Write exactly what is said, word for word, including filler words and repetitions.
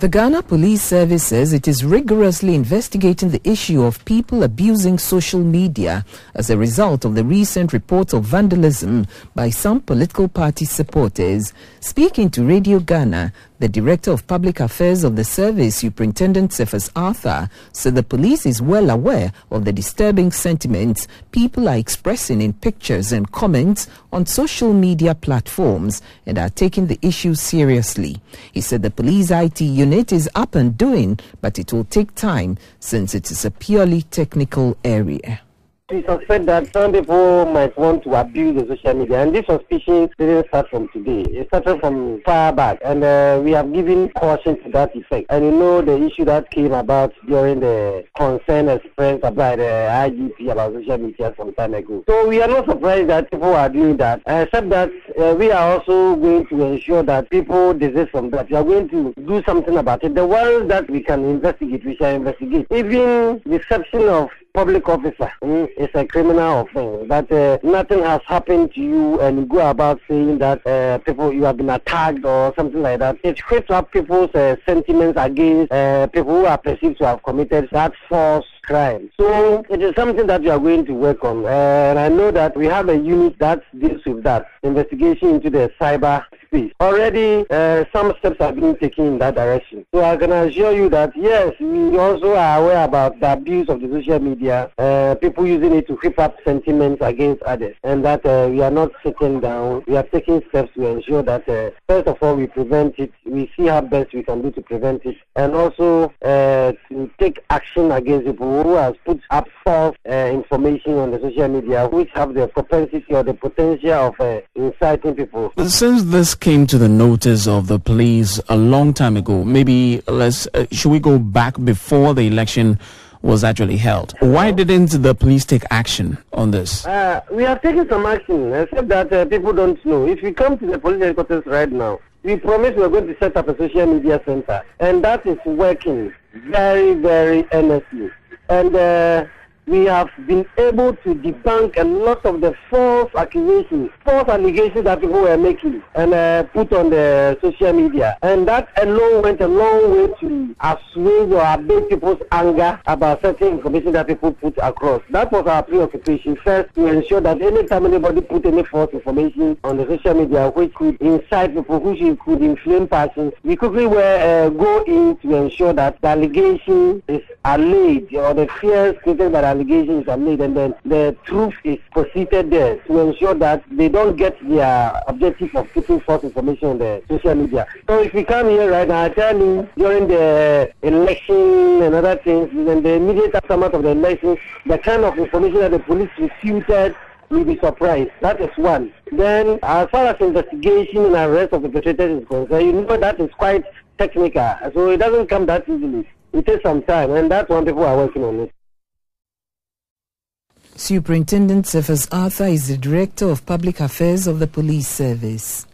The Ghana Police Service says it is rigorously investigating the issue of people abusing social media as a result of the recent reports of vandalism by some political party supporters. Speaking to Radio Ghana, the Director of Public Affairs of the service, Superintendent Cephas Arthur, said the police is well aware of the disturbing sentiments people are expressing in pictures and comments on social media platforms and are taking the issue seriously. He said the police I T unit is up and doing, but it will take time since it is a purely technical area. We suspect that some people might want to abuse the social media, and this suspicion didn't start from today. It started from far back, and uh, we have given caution to that effect. And you know the issue that came about during the concern expressed by the I G P about social media some time ago. So we are not surprised that people are doing that, except that uh, we are also going to ensure that people desist from that. We are going to do something about it. The ones that we can investigate, we shall investigate. Even deception of public officer mm, is a criminal offense. That uh, nothing has happened to you and you go about saying that uh, people you have been attacked or something like that. It creates up people's uh, sentiments against uh, people who are perceived to have committed that false crime. So it is something that we are going to work on. Uh, and I know that we have a unit that deals with that, investigation into the cyber space. Already uh, some steps are being taken in that direction. So I can assure you that yes, we also are aware about the abuse of the social media, uh, people using it to whip up sentiments against others, and that uh, we are not sitting down. We are taking steps to ensure that uh, first of all we prevent it, we see how best we can do to prevent it, and also uh, to take action against people who has put up false uh, information on the social media, which have the propensity or the potential of uh, inciting people. Since this came to the notice of the police a long time ago, maybe let's uh, should we go back before the election was actually held? Why didn't the police take action on this? Uh, we have taken some action, except that uh, people don't know. If we come to the police headquarters right now, we promise we are going to set up a social media center, and that is working very, very earnestly. And uh, we have been able to debunk a lot of the false accusations, false allegations that people were making and uh, put on the social media. And that alone went a long way to assuage or abate people's anger about certain information that people put across. That was our preoccupation first, to ensure that anytime anybody put any false information on the social media which could incite people, which could inflame passions, we quickly were, uh, go in to ensure that the allegation is allayed, or the fears created by the allegations are made, and then the truth is proceeded there to ensure that they don't get their objective of putting false information on the social media. So if we come here right now, I tell you, during the election and other things, and the immediate aftermath of the election, the kind of information that the police refuted, you'll be surprised. That is one. Then, as far as investigation and arrest of the perpetrators is concerned, you know that is quite technical, so it doesn't come that easily. It takes some time, and that's when people are working on it. Superintendent Cephas Arthur is the Director of Public Affairs of the Police Service.